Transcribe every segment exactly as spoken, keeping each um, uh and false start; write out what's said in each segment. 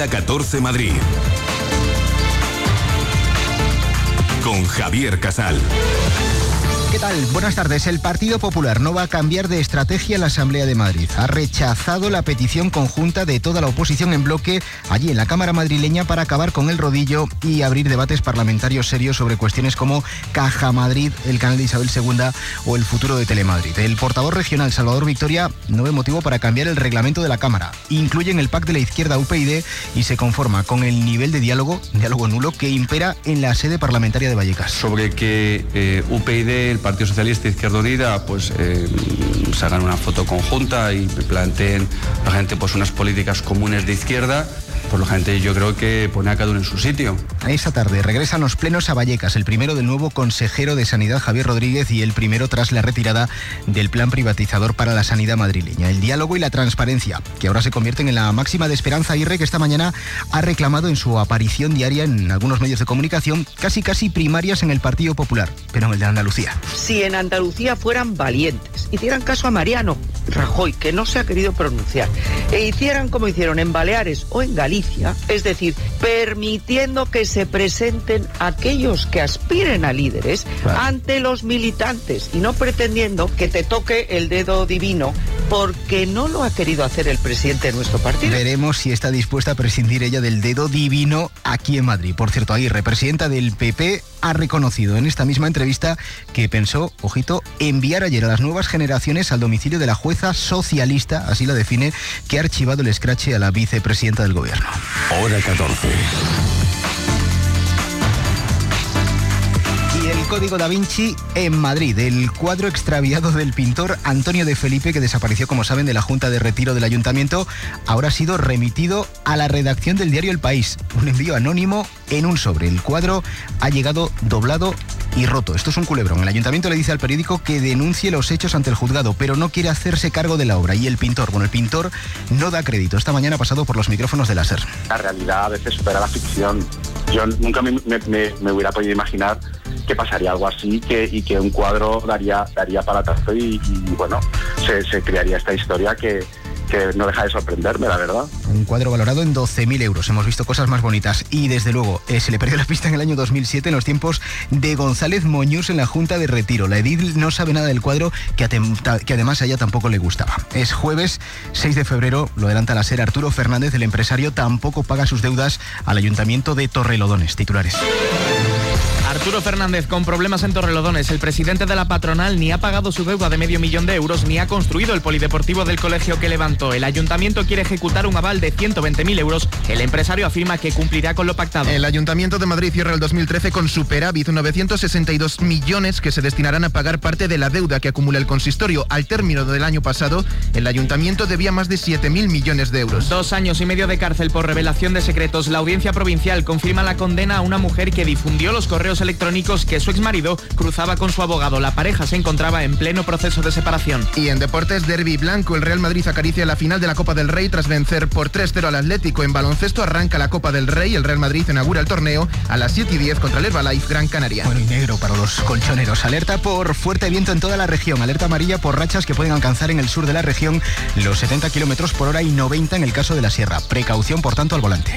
Hora catorce Madrid. Con Javier Casal. ¿Qué tal? Buenas tardes. El Partido Popular no va a cambiar de estrategia en la Asamblea de Madrid. Ha rechazado la petición conjunta de toda la oposición en bloque allí en la Cámara madrileña para acabar con el rodillo y abrir debates parlamentarios serios sobre cuestiones como Caja Madrid, el canal de Isabel segunda o el futuro de Telemadrid. El portavoz regional Salvador Victoria no ve motivo para cambiar el reglamento de la Cámara. Incluyen el pacto de la izquierda U P YD y se conforma con el nivel de diálogo, diálogo nulo, que impera en la sede parlamentaria de Vallecas. Sobre que eh, U P YD, el Partido Socialista y Izquierda Unida, pues eh, se hagan una foto conjunta y planteen a la gente pues unas políticas comunes de izquierda, pues la gente yo creo que pone a cada uno en su sitio. Esta tarde regresan los plenos a Vallecas, el primero del nuevo consejero de Sanidad Javier Rodríguez y el primero tras la retirada del plan privatizador para la sanidad madrileña. El diálogo y la transparencia, que ahora se convierten en la máxima de Esperanza Aguirre, que esta mañana ha reclamado en su aparición diaria en algunos medios de comunicación casi casi primarias en el Partido Popular, pero en el de Andalucía. Si en Andalucía fueran valientes, hicieran caso a Mariano Rajoy, que no se ha querido pronunciar, e hicieran como hicieron en Baleares o en Galicia, es decir, permitiendo que se presenten aquellos que aspiren a líderes claro. ante los militantes y no pretendiendo que te toque el dedo divino, porque no lo ha querido hacer el presidente de nuestro partido. Veremos si está dispuesta a prescindir ella del dedo divino aquí en Madrid. Por cierto, Aguirre, presidenta del P P, ha reconocido en esta misma entrevista que pensó, ojito, enviar ayer a las nuevas generaciones al domicilio de la jueza socialista, así la define, que ha archivado el escrache a la vicepresidenta del gobierno. Hora catorce. Y el Código Da Vinci en Madrid, el cuadro extraviado del pintor Antonio de Felipe, que desapareció, como saben, de la Junta de Retiro del Ayuntamiento, ahora ha sido remitido a la redacción del diario El País. Un envío anónimo en un sobre. El cuadro ha llegado doblado y roto. Esto es un culebrón. El Ayuntamiento le dice al periódico que denuncie los hechos ante el juzgado, pero no quiere hacerse cargo de la obra. Y el pintor, bueno, el pintor no da crédito. Esta mañana ha pasado por los micrófonos de la SER. La realidad a veces supera la ficción. Yo nunca me, me, me, me hubiera podido imaginar que pasaría algo así que, y que un cuadro daría, daría palatazo y, y bueno, se, se crearía esta historia que, que no deja de sorprenderme, la verdad. Un cuadro valorado en doce mil euros. Hemos visto cosas más bonitas. Y desde luego, eh, se le perdió la pista en el año dos mil siete, en los tiempos de González Moñús en la Junta de Retiro. La edil no sabe nada del cuadro, que, que además a ella tampoco le gustaba. Es jueves seis de febrero, lo adelanta la SER. Arturo Fernández, el empresario, tampoco paga sus deudas al Ayuntamiento de Torrelodones. Titulares. Arturo Fernández con problemas en Torrelodones. El presidente de la patronal ni ha pagado su deuda de medio millón de euros ni ha construido el polideportivo del colegio que levantó. El ayuntamiento quiere ejecutar un aval de ciento veinte mil euros. El empresario afirma que cumplirá con lo pactado. El Ayuntamiento de Madrid cierra el dos mil trece con superávit, novecientos sesenta y dos millones que se destinarán a pagar parte de la deuda que acumula el consistorio. Al término del año pasado, el ayuntamiento debía más de siete mil millones de euros. Dos años y medio de cárcel por revelación de secretos. La Audiencia Provincial confirma la condena a una mujer que difundió los correos electrónicos que su exmarido cruzaba con su abogado. La pareja se encontraba en pleno proceso de separación. Y en deportes, derbi blanco, el Real Madrid acaricia la final de la Copa del Rey tras vencer por tres cero al Atlético. En baloncesto arranca la Copa del Rey, el Real Madrid inaugura el torneo a las siete y diez contra el Herbalife Gran Canaria. Bueno, y negro para los colchoneros. Alerta por fuerte viento en toda la región. Alerta amarilla por rachas que pueden alcanzar en el sur de la región los setenta kilómetros por hora y noventa en el caso de la sierra. Precaución, por tanto, al volante.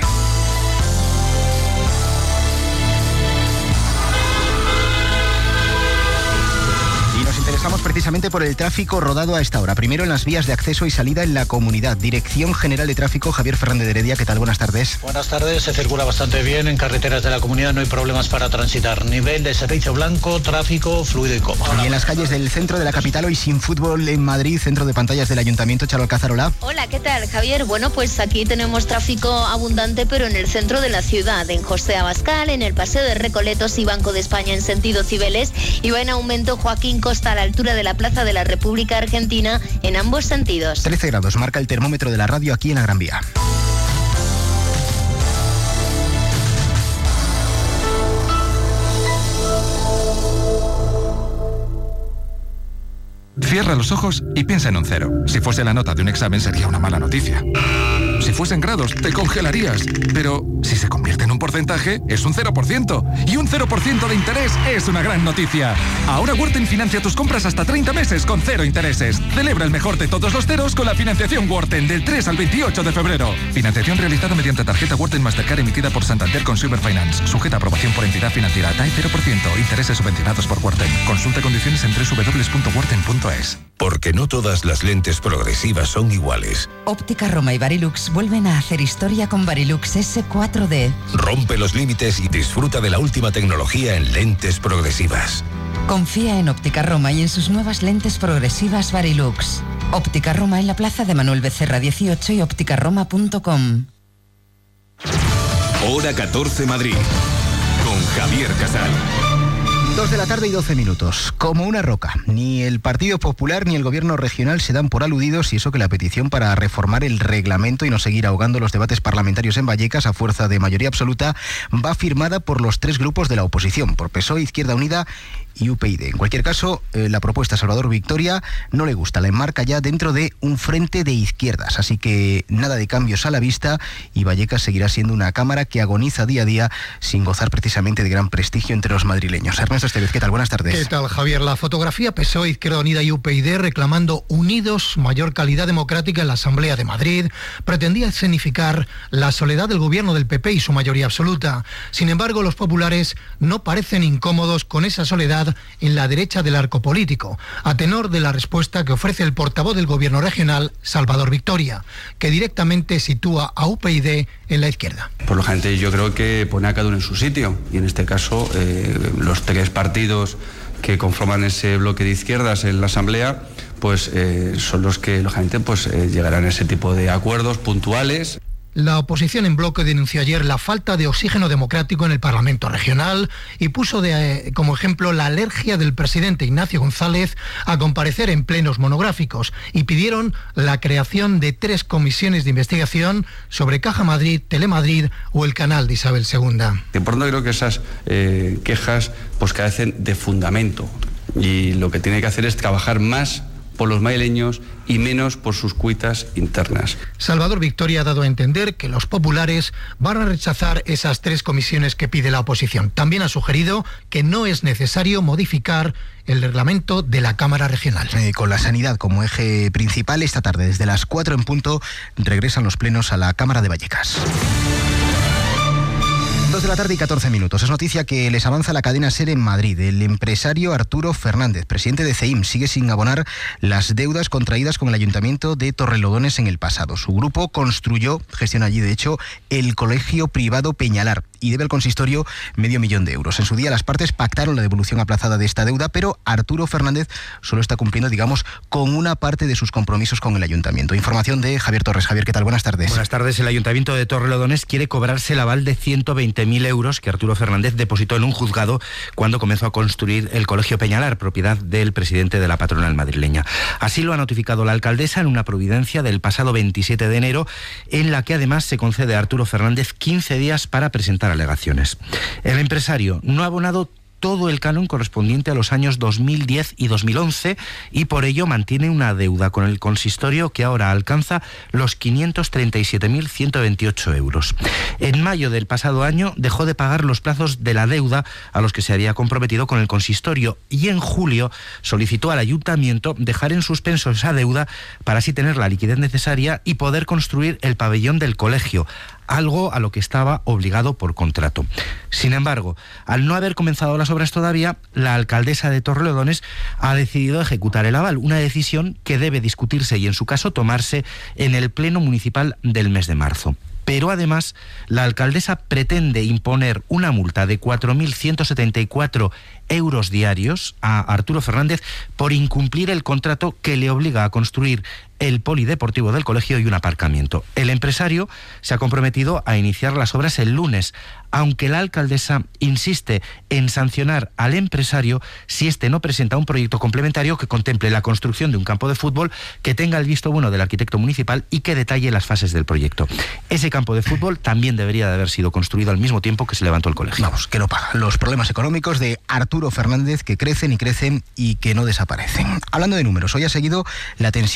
Interesamos precisamente por el tráfico rodado a esta hora. Primero en las vías de acceso y salida en la comunidad. Dirección General de Tráfico, Javier Fernández de Heredia. ¿Qué tal? Buenas tardes. Buenas tardes. Se circula bastante bien. En carreteras de la comunidad no hay problemas para transitar. Nivel de servicio blanco, tráfico fluido y cómodo. Y en las calles del centro de la capital, hoy sin fútbol en Madrid, centro de pantallas del Ayuntamiento. Charo Alcázar, hola. Hola, ¿qué tal, Javier? Bueno, pues aquí tenemos tráfico abundante, pero en el centro de la ciudad. En José Abascal, en el Paseo de Recoletos y Banco de España en sentido Cibeles. Y va en aumento Joaquín Costa a la altura de la Plaza de la República Argentina en ambos sentidos. trece grados marca el termómetro de la radio aquí en la Gran Vía. Cierra los ojos y piensa en un cero. Si fuese la nota de un examen sería una mala noticia. Si fuesen grados, te congelarías. Pero Si se convierte en un porcentaje, es un cero por ciento. Y un cero por ciento de interés es una gran noticia. Ahora Worten financia tus compras hasta treinta meses con cero intereses. Celebra el mejor de todos los ceros con la financiación Worten del tres al veintiocho de febrero. Financiación realizada mediante tarjeta Worten Mastercard emitida por Santander Consumer Finance. Sujeta a aprobación por entidad financiera. T A E cero por ciento. Intereses subvencionados por Worten. Consulta condiciones en doble u doble u doble u punto worten punto es. Porque no todas las lentes progresivas son iguales. Óptica Roma y Varilux vuelven a hacer historia con Varilux ese cuatro D. Rompe los límites y disfruta de la última tecnología en lentes progresivas. Confía en Óptica Roma y en sus nuevas lentes progresivas Varilux. Óptica Roma en la plaza de Manuel Becerra dieciocho y óptica roma punto com. Hora catorce Madrid. Con Javier Casal. Dos de la tarde y doce minutos. Como una roca. Ni el Partido Popular ni el Gobierno regional se dan por aludidos, y eso que la petición para reformar el reglamento y no seguir ahogando los debates parlamentarios en Vallecas a fuerza de mayoría absoluta va firmada por los tres grupos de la oposición, por P S O E, Izquierda Unida y U P y D. En cualquier caso, eh, la propuesta a Salvador Victoria no le gusta, la enmarca ya dentro de un frente de izquierdas, así que nada de cambios a la vista y Vallecas seguirá siendo una cámara que agoniza día a día sin gozar precisamente de gran prestigio entre los madrileños. Ernesto Estevez, ¿qué tal? Buenas tardes. ¿Qué tal, Javier? La fotografía P S O E, Izquierda Unida y U P y D reclamando unidos mayor calidad democrática en la Asamblea de Madrid pretendía escenificar la soledad del gobierno del P P y su mayoría absoluta. Sin embargo, los populares no parecen incómodos con esa soledad en la derecha del arco político, a tenor de la respuesta que ofrece el portavoz del gobierno regional, Salvador Victoria, que directamente sitúa a U P y D en la izquierda. Por lo gente yo creo que pone a cada uno en su sitio, y en este caso eh, los tres partidos que conforman ese bloque de izquierdas en la Asamblea pues eh, son los que lógicamente pues eh, llegarán a ese tipo de acuerdos puntuales. La oposición en bloque denunció ayer la falta de oxígeno democrático en el Parlamento regional y puso de, como ejemplo la alergia del presidente Ignacio González a comparecer en plenos monográficos, y pidieron la creación de tres comisiones de investigación sobre Caja Madrid, Telemadrid o el canal de Isabel segunda. De pronto creo que esas eh, quejas pues carecen de fundamento, y lo que tiene que hacer es trabajar más por los madrileños y menos por sus cuitas internas. Salvador Victoria ha dado a entender que los populares van a rechazar esas tres comisiones que pide la oposición. También ha sugerido que no es necesario modificar el reglamento de la Cámara Regional. Eh, con la sanidad como eje principal, esta tarde desde las cuatro en punto regresan los plenos a la Cámara de Vallecas. dos de la tarde y catorce minutos. Es noticia que les avanza la cadena SER en Madrid. El empresario Arturo Fernández, presidente de CEIM, sigue sin abonar las deudas contraídas con el Ayuntamiento de Torrelodones en el pasado. Su grupo construyó, gestiona allí de hecho, el colegio privado Peñalar y debe al consistorio medio millón de euros. En su día las partes pactaron la devolución aplazada de esta deuda, pero Arturo Fernández solo está cumpliendo, digamos, con una parte de sus compromisos con el Ayuntamiento. Información de Javier Torres. Javier, ¿qué tal? Buenas tardes. Buenas tardes. El Ayuntamiento de Torrelodones quiere cobrarse el aval de ciento veinte mil euros que Arturo Fernández depositó en un juzgado cuando comenzó a construir el colegio Peñalar, propiedad del presidente de la patronal madrileña. Así lo ha notificado la alcaldesa en una providencia del pasado veintisiete de enero, en la que además se concede a Arturo Fernández quince días para presentar alegaciones. El empresario no ha abonado todo el canon correspondiente a los años dos mil diez y dos mil once y por ello mantiene una deuda con el consistorio que ahora alcanza los quinientos treinta y siete mil ciento veintiocho euros. En mayo del pasado año dejó de pagar los plazos de la deuda a los que se había comprometido con el consistorio y en julio solicitó al ayuntamiento dejar en suspenso esa deuda para así tener la liquidez necesaria y poder construir el pabellón del colegio, algo a lo que estaba obligado por contrato. Sin embargo, al no haber comenzado las obras todavía, la alcaldesa de Torrelodones ha decidido ejecutar el aval, una decisión que debe discutirse y en su caso tomarse en el pleno municipal del mes de marzo. Pero además, la alcaldesa pretende imponer una multa de cuatro mil ciento setenta y cuatro euros diarios a Arturo Fernández por incumplir el contrato que le obliga a construir el polideportivo del colegio y un aparcamiento. El empresario se ha comprometido a iniciar las obras el lunes, aunque la alcaldesa insiste en sancionar al empresario si éste no presenta un proyecto complementario que contemple la construcción de un campo de fútbol, que tenga el visto bueno del arquitecto municipal y que detalle las fases del proyecto. Ese campo de fútbol también debería de haber sido construido al mismo tiempo que se levantó el colegio. Vamos, que no paga. Los problemas económicos de Arturo Fernández que crecen y crecen y que no desaparecen. Hablando de números, hoy ha seguido la tensión entre el gobierno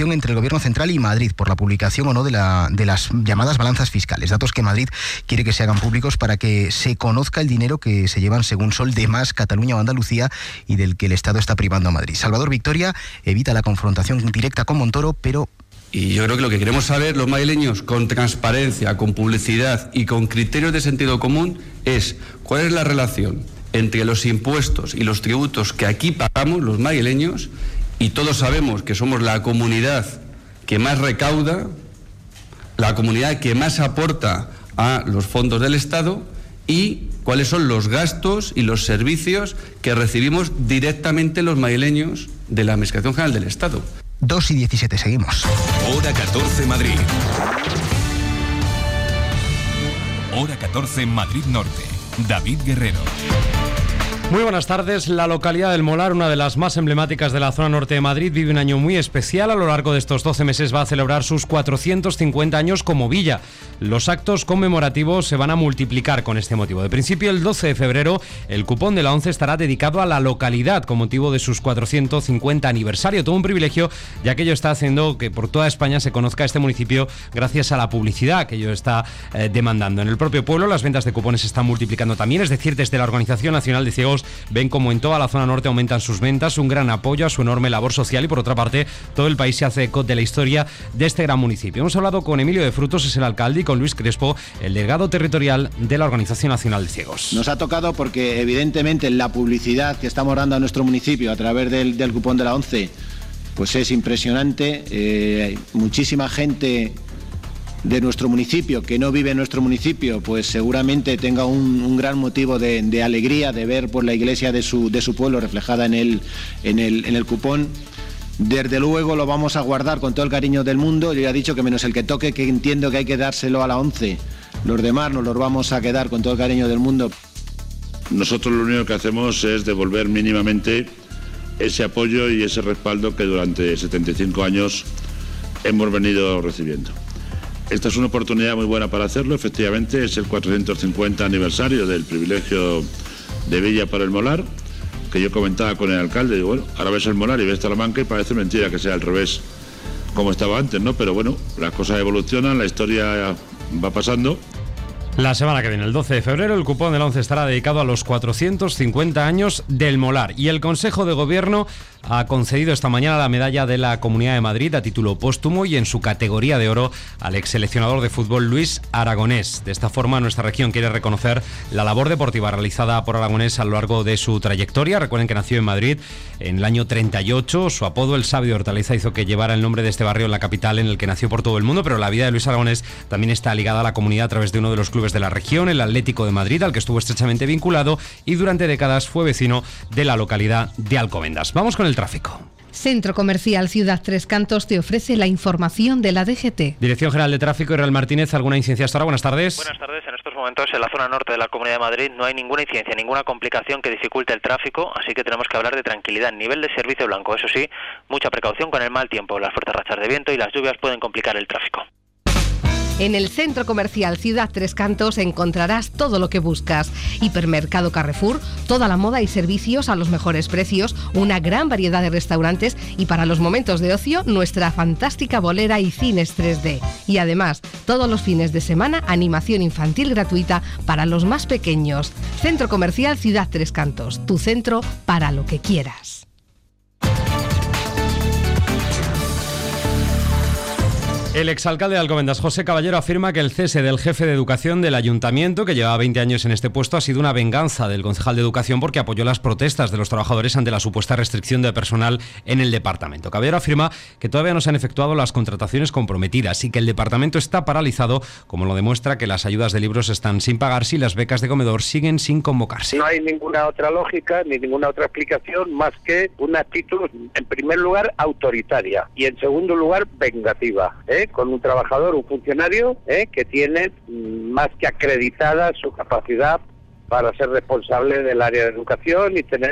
Gobierno Central y Madrid por la publicación o no de, la, de las llamadas balanzas fiscales. Datos que Madrid quiere que se hagan públicos para que se conozca el dinero que se llevan según Sol de Más, Cataluña o Andalucía y del que el Estado está privando a Madrid. Salvador Victoria evita la confrontación directa con Montoro, pero... Y yo creo que lo que queremos saber los madrileños, con transparencia, con publicidad y con criterios de sentido común, es cuál es la relación entre los impuestos y los tributos que aquí pagamos los madrileños, y todos sabemos que somos la comunidad que más recauda, la comunidad que más aporta a los fondos del Estado, y cuáles son los gastos y los servicios que recibimos directamente los madrileños de la Administración General del Estado. dos y diecisiete, seguimos. Hora catorce Madrid. Hora catorce Madrid Norte. David Guerrero. Muy buenas tardes. La localidad del Molar, una de las más emblemáticas de la zona norte de Madrid, vive un año muy especial. A lo largo de estos doce meses va a celebrar sus cuatrocientos cincuenta años como villa. Los actos conmemorativos se van a multiplicar con este motivo. De principio, el doce de febrero, el cupón de la ONCE estará dedicado a la localidad con motivo de sus cuatrocientos cincuenta aniversario. Todo un privilegio, ya que ello está haciendo que por toda España se conozca este municipio gracias a la publicidad que ello está eh, demandando. En el propio pueblo, las ventas de cupones se están multiplicando también, es decir, desde la Organización Nacional de Ciegos ven como en toda la zona norte aumentan sus ventas, un gran apoyo a su enorme labor social, y por otra parte todo el país se hace eco de la historia de este gran municipio. Hemos hablado con Emilio de Frutos, es el alcalde, y con Luis Crespo, el delegado territorial de la Organización Nacional de Ciegos. Nos ha tocado porque evidentemente la publicidad que estamos dando a nuestro municipio a través del, del cupón de la ONCE pues es impresionante. Eh, muchísima gente de nuestro municipio, que no vive en nuestro municipio, pues seguramente tenga un, un gran motivo de, de alegría de ver por la iglesia de su, de su pueblo reflejada en el, en, el, en el cupón. Desde luego lo vamos a guardar con todo el cariño del mundo. Yo ya he dicho que menos el que toque, que entiendo que hay que dárselo a la ONCE, los demás nos los vamos a quedar con todo el cariño del mundo. Nosotros lo único que hacemos es devolver mínimamente ese apoyo y ese respaldo que durante setenta y cinco años hemos venido recibiendo. Esta es una oportunidad muy buena para hacerlo. Efectivamente, es el cuatrocientos cincuenta aniversario del privilegio de Villa para el Molar, que yo comentaba con el alcalde. Digo, bueno, ahora ves el Molar y ves Talamanca y parece mentira que sea al revés como estaba antes, ¿no? Pero bueno, las cosas evolucionan, la historia va pasando. La semana que viene, el doce de febrero, el cupón del ONCE estará dedicado a los cuatrocientos cincuenta años del Molar. Y el Consejo de Gobierno ha concedido esta mañana la medalla de la Comunidad de Madrid a título póstumo y en su categoría de oro al exseleccionador de fútbol Luis Aragonés. De esta forma, nuestra región quiere reconocer la labor deportiva realizada por Aragonés a lo largo de su trayectoria. Recuerden que nació en Madrid en el año treinta y ocho. Su apodo, el Sabio de Hortaliza, hizo que llevara el nombre de este barrio en la capital en el que nació por todo el mundo, pero la vida de Luis Aragonés también está ligada a la comunidad a través de uno de los clubes de la región, el Atlético de Madrid, al que estuvo estrechamente vinculado, y durante décadas fue vecino de la localidad de Alcobendas. Vamos con el tráfico. Centro Comercial Ciudad Tres Cantos te ofrece la información de la D G T. Dirección General de Tráfico, Israel Martínez, ¿alguna incidencia hasta ahora? Buenas tardes. Buenas tardes. En estos momentos en la zona norte de la Comunidad de Madrid no hay ninguna incidencia, ninguna complicación que dificulte el tráfico, así que tenemos que hablar de tranquilidad. Nivel de servicio blanco, eso sí, mucha precaución con el mal tiempo. Las fuertes rachas de viento y las lluvias pueden complicar el tráfico. En el Centro Comercial Ciudad Tres Cantos encontrarás todo lo que buscas. Hipermercado Carrefour, toda la moda y servicios a los mejores precios, una gran variedad de restaurantes y para los momentos de ocio, nuestra fantástica bolera y cines tres D. Y además, todos los fines de semana, animación infantil gratuita para los más pequeños. Centro Comercial Ciudad Tres Cantos, tu centro para lo que quieras. El exalcalde de Alcobendas, José Caballero, afirma que el cese del jefe de educación del ayuntamiento, que llevaba veinte años en este puesto, ha sido una venganza del concejal de educación porque apoyó las protestas de los trabajadores ante la supuesta restricción de personal en el departamento. Caballero afirma que todavía no se han efectuado las contrataciones comprometidas y que el departamento está paralizado, como lo demuestra que las ayudas de libros están sin pagarse y las becas de comedor siguen sin convocarse. No hay ninguna otra lógica ni ninguna otra explicación más que una actitud, en primer lugar, autoritaria y en segundo lugar, vengativa, ¿eh? Con un trabajador, un funcionario ¿eh? que tiene más que acreditada su capacidad para ser responsable del área de educación y tener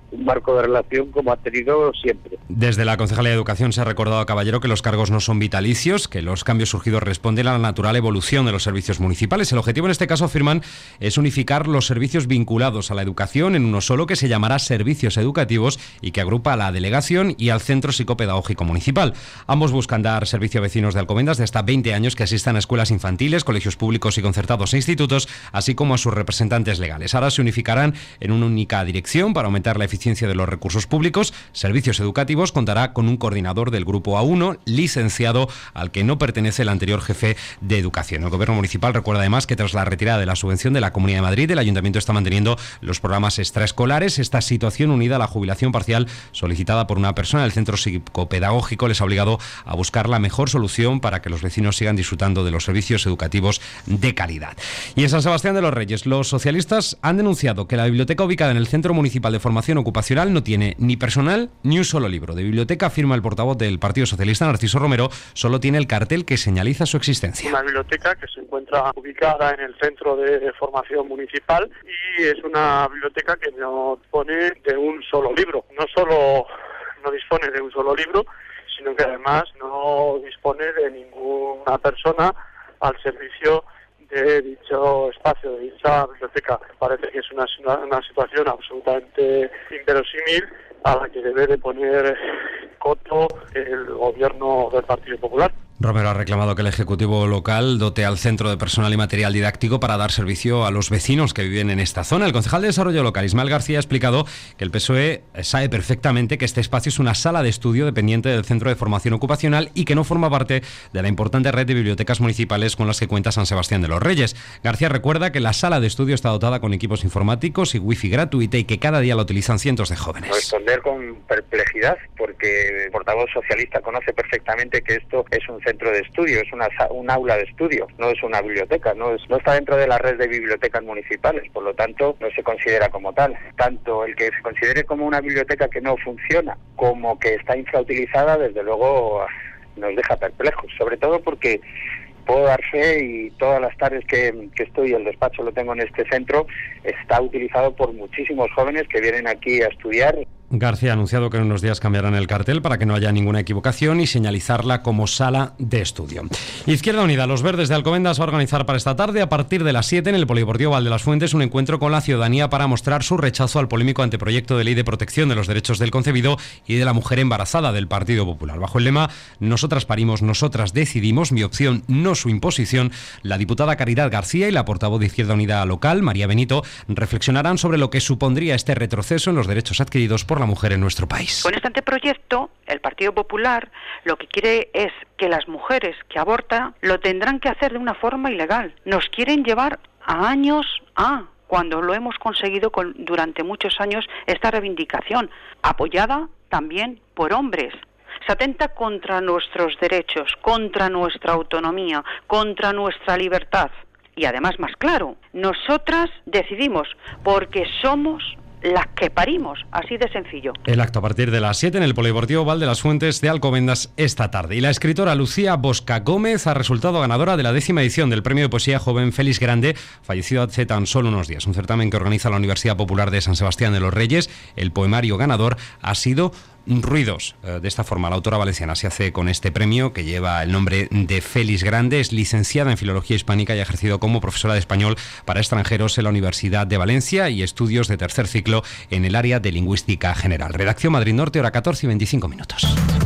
un marco de relación como ha tenido siempre. Desde la Concejalía de Educación se ha recordado a Caballero que los cargos no son vitalicios, que los cambios surgidos responden a la natural evolución de los servicios municipales. El objetivo en este caso, afirman, es unificar los servicios vinculados a la educación en uno solo, que se llamará Servicios Educativos y que agrupa a la delegación y al Centro Psicopedagógico Municipal. Ambos buscan dar servicio a vecinos de Alcobendas de hasta veinte años que asistan a escuelas infantiles, colegios públicos y concertados e institutos, así como a sus representantes legales. Ahora se unificarán en una única dirección para aumentar la eficiencia de los recursos públicos. Servicios Educativos contará con un coordinador del Grupo A uno, licenciado, al que no pertenece el anterior jefe de Educación. El Gobierno municipal recuerda además que tras la retirada de la subvención de la Comunidad de Madrid, el Ayuntamiento está manteniendo los programas extraescolares. Esta situación, unida a la jubilación parcial solicitada por una persona del centro psicopedagógico, les ha obligado a buscar la mejor solución para que los vecinos sigan disfrutando de los servicios educativos de calidad. Y en San Sebastián de los Reyes, los socialistas han denunciado que la biblioteca ubicada en el Centro Municipal de Formación Ocupacional no tiene ni personal ni un solo libro. De biblioteca, afirma el portavoz del Partido Socialista, Narciso Romero, solo tiene el cartel que señaliza su existencia. Una biblioteca que se encuentra ubicada en el Centro de Formación Municipal y es una biblioteca que no dispone de un solo libro. No solo no dispone de un solo libro, sino que además no dispone de ninguna persona al servicio de dicho espacio, de dicha biblioteca. Parece que es una, una, una situación absolutamente inverosímil a la que debe de poner coto el gobierno del Partido Popular. Romero ha reclamado que el Ejecutivo local dote al centro de personal y material didáctico para dar servicio a los vecinos que viven en esta zona. El concejal de Desarrollo Local, Ismael García, ha explicado que el P S O E sabe perfectamente que este espacio es una sala de estudio dependiente del Centro de Formación Ocupacional y que no forma parte de la importante red de bibliotecas municipales con las que cuenta San Sebastián de los Reyes. García recuerda que la sala de estudio está dotada con equipos informáticos y wifi gratuita y que cada día la utilizan cientos de jóvenes. Responder con perplejidad, porque el portavoz socialista conoce perfectamente que esto es un centro de estudio, es una un aula de estudio, no es una biblioteca, no es no está dentro de la red de bibliotecas municipales, por lo tanto no se considera como tal. Tanto el que se considere como una biblioteca que no funciona como que está infrautilizada, desde luego nos deja perplejos, sobre todo porque puedo dar fe y todas las tardes que, que estoy, el despacho lo tengo en este centro, está utilizado por muchísimos jóvenes que vienen aquí a estudiar. García ha anunciado que en unos días cambiarán el cartel para que no haya ninguna equivocación y señalizarla como sala de estudio. Izquierda Unida, los Verdes de Alcobendas, va a organizar para esta tarde, a partir de las siete, en el Polideportivo Val de las Fuentes, un encuentro con la ciudadanía para mostrar su rechazo al polémico anteproyecto de ley de protección de los derechos del concebido y de la mujer embarazada del Partido Popular. Bajo el lema "Nosotras parimos, nosotras decidimos, mi opción, no su imposición", la diputada Caridad García y la portavoz de Izquierda Unida local, María Benito, reflexionarán sobre lo que supondría este retroceso en los derechos adquiridos por la mujer en nuestro país. Con este anteproyecto, el Partido Popular lo que quiere es que las mujeres que abortan lo tendrán que hacer de una forma ilegal. Nos quieren llevar a años A, cuando lo hemos conseguido con, durante muchos años esta reivindicación, apoyada también por hombres. Se atenta contra nuestros derechos, contra nuestra autonomía, contra nuestra libertad. Y además, más claro, nosotras decidimos porque somos las que parimos, así de sencillo. El acto a partir de las siete en el Polideportivo Val de las Fuentes de Alcobendas esta tarde. Y la escritora Lucía Bosca Gómez ha resultado ganadora de la décima edición del Premio de Poesía Joven Félix Grande, fallecido hace tan solo unos días. Un certamen que organiza la Universidad Popular de San Sebastián de los Reyes. El poemario ganador ha sido Ruidos. De esta forma, la autora valenciana se hace con este premio, que lleva el nombre de Félix Grande. Es licenciada en Filología Hispánica y ha ejercido como profesora de español para extranjeros en la Universidad de Valencia y estudios de tercer ciclo en el área de Lingüística General. Redacción Madrid Norte, hora catorce y veinticinco minutos.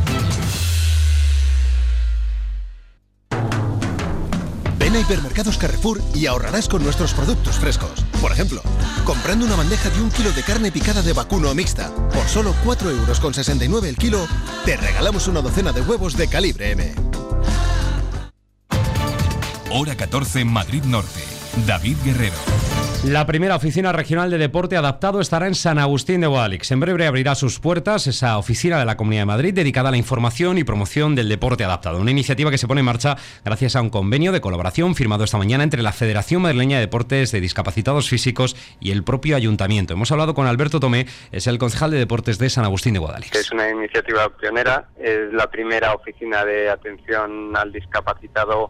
Ven a Hipermercados Carrefour y ahorrarás con nuestros productos frescos. Por ejemplo, comprando una bandeja de un kilo de carne picada de vacuno o mixta por solo cuatro euros con sesenta y nueve el kilo, te regalamos una docena de huevos de calibre M. Hora catorce en Madrid Norte. David Guerrero. La primera oficina regional de deporte adaptado estará en San Agustín de Guadalix. En breve abrirá sus puertas esa oficina de la Comunidad de Madrid dedicada a la información y promoción del deporte adaptado. Una iniciativa que se pone en marcha gracias a un convenio de colaboración firmado esta mañana entre la Federación Madrileña de Deportes de Discapacitados Físicos y el propio Ayuntamiento. Hemos hablado con Alberto Tomé, es el concejal de deportes de San Agustín de Guadalix. Es una iniciativa pionera, es la primera oficina de atención al discapacitado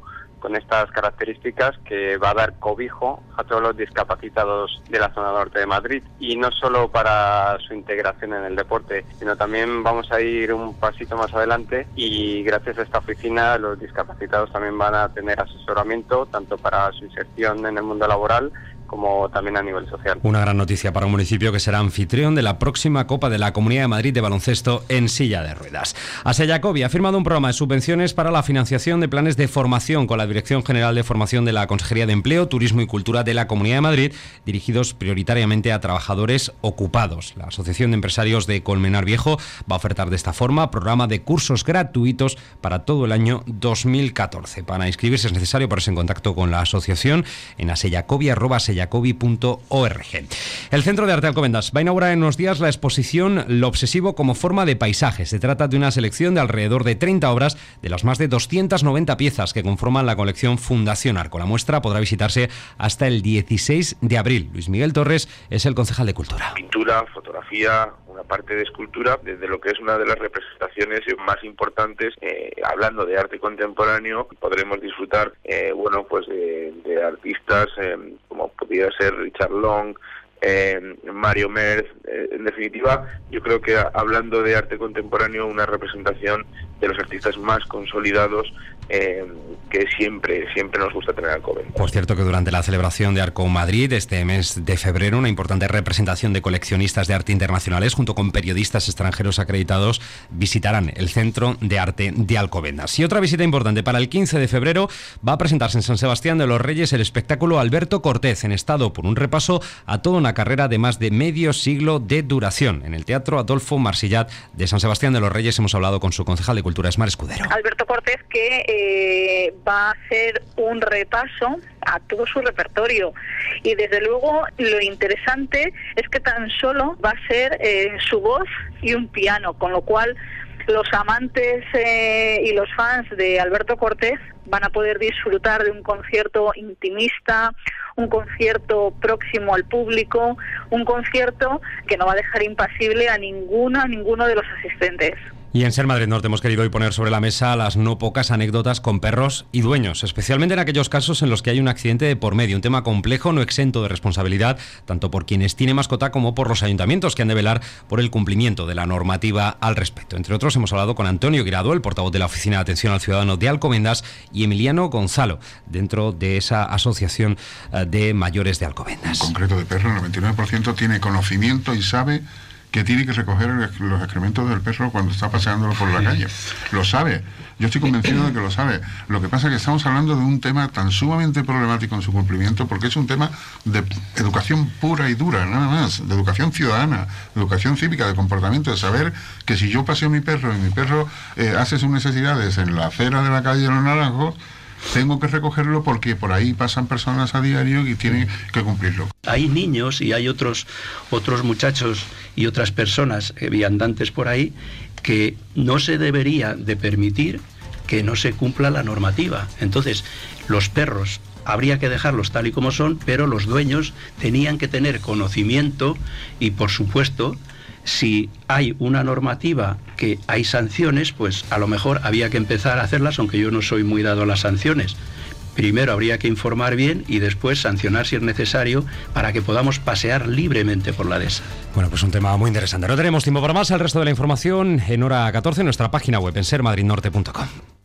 con estas características que va a dar cobijo a todos los discapacitados de la zona norte de Madrid, y no solo para su integración en el deporte, sino también vamos a ir un pasito más adelante y gracias a esta oficina los discapacitados también van a tener asesoramiento tanto para su inserción en el mundo laboral como también a nivel social. Una gran noticia para un municipio que será anfitrión de la próxima Copa de la Comunidad de Madrid de baloncesto en silla de ruedas. Ase Jacobi ha firmado un programa de subvenciones para la financiación de planes de formación con la Dirección General de Formación de la Consejería de Empleo, Turismo y Cultura de la Comunidad de Madrid, dirigidos prioritariamente a trabajadores ocupados. La Asociación de Empresarios de Colmenar Viejo va a ofertar de esta forma programa de cursos gratuitos para todo el año dos mil catorce. Para inscribirse es necesario ponerse en contacto con la asociación en asejacobi arroba asejacobi punto org. El Centro de Arte de Alcobendas va a inaugurar en unos días la exposición Lo obsesivo como forma de paisaje. Se trata de una selección de alrededor de treinta obras de las más de doscientas noventa piezas que conforman la colección Fundación Arco. La muestra podrá visitarse hasta el dieciséis de abril. Luis Miguel Torres es el concejal de Cultura. Pintura, fotografía, una parte de escultura, desde lo que es una de las representaciones más importantes, eh, hablando de arte contemporáneo, podremos disfrutar, eh, bueno, pues de, de artistas eh, como podría ser Richard Long, eh, Mario Merz. Eh, en definitiva, yo creo que hablando de arte contemporáneo, una representación de los artistas más consolidados eh, que siempre siempre nos gusta tener Alcobendas. Por cierto que durante la celebración de Arco Madrid este mes de febrero, una importante representación de coleccionistas de arte internacionales junto con periodistas extranjeros acreditados visitarán el Centro de Arte de Alcobendas. Y otra visita importante para el quince de febrero va a presentarse en San Sebastián de los Reyes el espectáculo Alberto Cortés, en estado por un repaso a toda una carrera de más de medio siglo de duración. En el Teatro Adolfo Marsillat de San Sebastián de los Reyes hemos hablado con su concejal de Cultura, Esmar Escudero. Alberto Cortés, que eh, va a hacer un repaso a todo su repertorio, y desde luego lo interesante es que tan solo va a ser eh, su voz y un piano, con lo cual los amantes eh, y los fans de Alberto Cortés van a poder disfrutar de un concierto intimista, un concierto próximo al público, un concierto que no va a dejar impasible a ninguno, a ninguno de los asistentes. Y en Ser Madrid Norte hemos querido hoy poner sobre la mesa las no pocas anécdotas con perros y dueños, especialmente en aquellos casos en los que hay un accidente de por medio, un tema complejo, no exento de responsabilidad, tanto por quienes tienen mascota como por los ayuntamientos, que han de velar por el cumplimiento de la normativa al respecto. Entre otros, hemos hablado con Antonio Guirado, el portavoz de la Oficina de Atención al Ciudadano de Alcobendas, y Emiliano Gonzalo, dentro de esa asociación de mayores de Alcobendas. En concreto de perros, el noventa y nueve por ciento tiene conocimiento y sabe que tiene que recoger los excrementos del perro cuando está paseándolo por la calle. Lo sabe. Yo estoy convencido de que lo sabe. Lo que pasa es que estamos hablando de un tema tan sumamente problemático en su cumplimiento, porque es un tema de educación pura y dura, nada más, de educación ciudadana, de educación cívica, de comportamiento, de saber que si yo paseo a mi perro y mi perro eh, hace sus necesidades en la acera de la calle de los Naranjos, tengo que recogerlo porque por ahí pasan personas a diario y tienen que cumplirlo. Hay niños y hay otros, otros muchachos y otras personas eh, viandantes por ahí que no se debería de permitir que no se cumpla la normativa. Entonces, los perros habría que dejarlos tal y como son, pero los dueños tenían que tener conocimiento y, por supuesto, si hay una normativa que hay sanciones, pues a lo mejor había que empezar a hacerlas, aunque yo no soy muy dado a las sanciones. Primero habría que informar bien y después sancionar si es necesario para que podamos pasear libremente por la dehesa. Bueno, pues un tema muy interesante. No tenemos tiempo para más. El resto de la información en hora catorce en nuestra página web en ser madrid norte punto com.